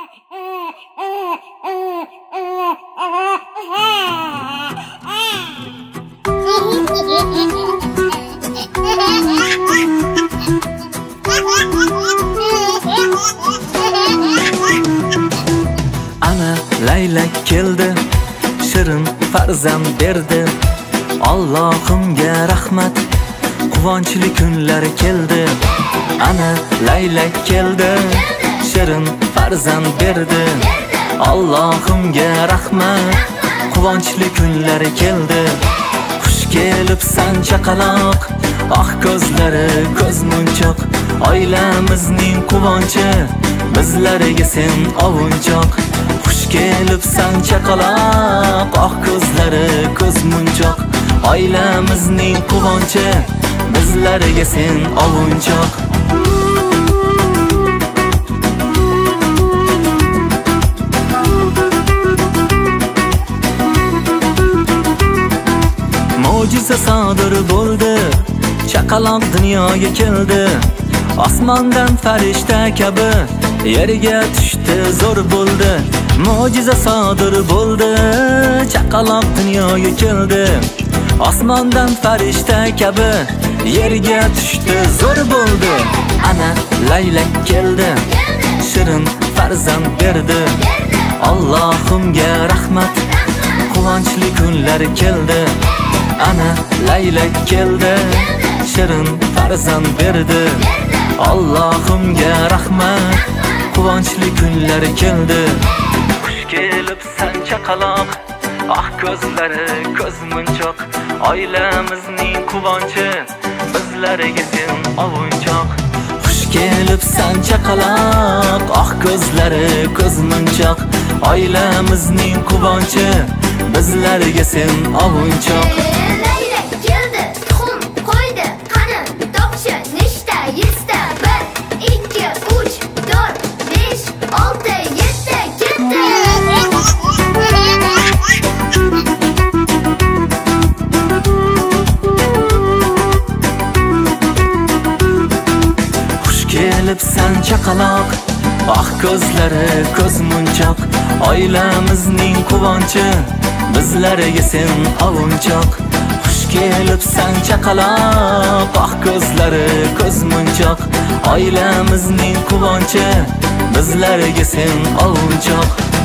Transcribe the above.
Ana laylak keldi, shirin farzand berdi. Allohimga rahmat, quvonchli kunlar keldi. Ana laylak keldi, shirin farzand berdi. Allohimga rahmat, quvonchli kunlar keldi. Xush kelibsan chaqaloq, ah ko'zlari ko'zmunchoq. Oilamizning quvonchi, bizlarga sen ovunchoq. Xush kelibsan chaqaloq, ah ko'zlari ko'zmunchoq. Oilamizning quvonchi, bizlarga sen ovunchoq. Mo'jiza sodir bo'ldi, chaqaloq dunyoga keldi. Osmondan farishta kabi yerga tushdi, zo'r bo'ldi. Mo'jiza sodir bo'ldi, chaqaloq dunyoga keldi. Osmondan farishta kabi yerga tushdi, zo'r bo'ldi. Ana laylak keldi, shirin farzand berdi. Allohimga rahmat, quvonchli kunlar keldi. Ana laylak keldi, shirin farzand berdi. Allohimga rahmat, quvonchli kunlar keldi. Xush kelibsan chaqaloq, ah ko'zlari ko'zmunchoq. Oilamizning quvonchi, bizlarga sen ovunchoq. Xush kelibsan chaqaloq, ah ko'zlari ko'zmunchoq. Oilamizning quvonchi, bizlarga sen ovunchoq. Laylak keldi, tuxum qo'ydi, qani topchi nechta? 100 ta. 1 2 3 4 5 6 7 ketdi. Xush kelibsan chaqaloq, ah ko'zlari ko'zmunchoq. Oilamizning quvonchi, bizlarga sen ovunchoq. Xush kelibsan chaqaloq, ah ko'zlari ko'zmunchoq. Oilamizning quvonchi, bizlarga sen ovunchoq.